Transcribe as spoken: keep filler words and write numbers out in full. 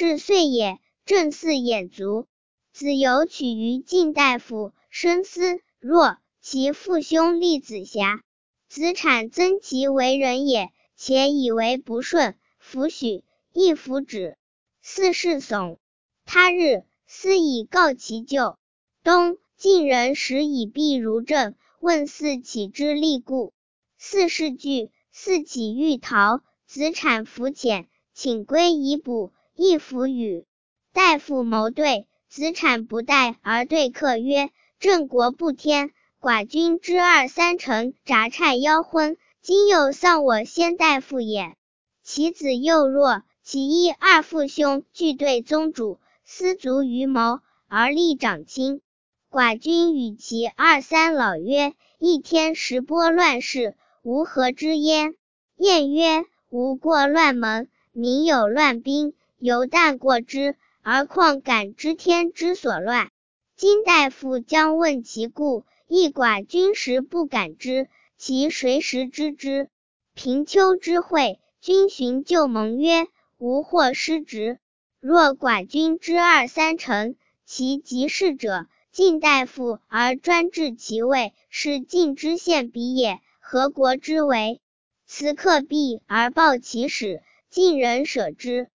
是岁也，正四眼足。子由取于晋大夫，深思若其父兄立子瑕，子产憎其为人也，且以为不顺，弗许，亦弗止。四世悚。他日，思以告其舅。冬，晋人使以毕如正，问嗣起之利故。嗣事惧，嗣起欲逃，子产弗遣，请归以补，亦弗与。大夫谋对，子产不待而对客曰：郑国不天，寡君之二三成札差邀婚，今又丧我先大夫也。其子幼弱，其一二父兄俱对宗主，思足于谋，而立长卿。寡君与其二三老曰：一天时拨乱世，吾何之焉？晏曰：吾过乱门，民有乱兵，犹但过之，而况感知天之所乱？今大夫将问其故，亦寡君实不感知，其谁实知之？平丘之会，君寻旧盟曰：吾或失职。若寡君之二三成，其及事者，晋大夫而专治其位，是晋之献彼也，何国之为？此可避而报其使，晋人舍之。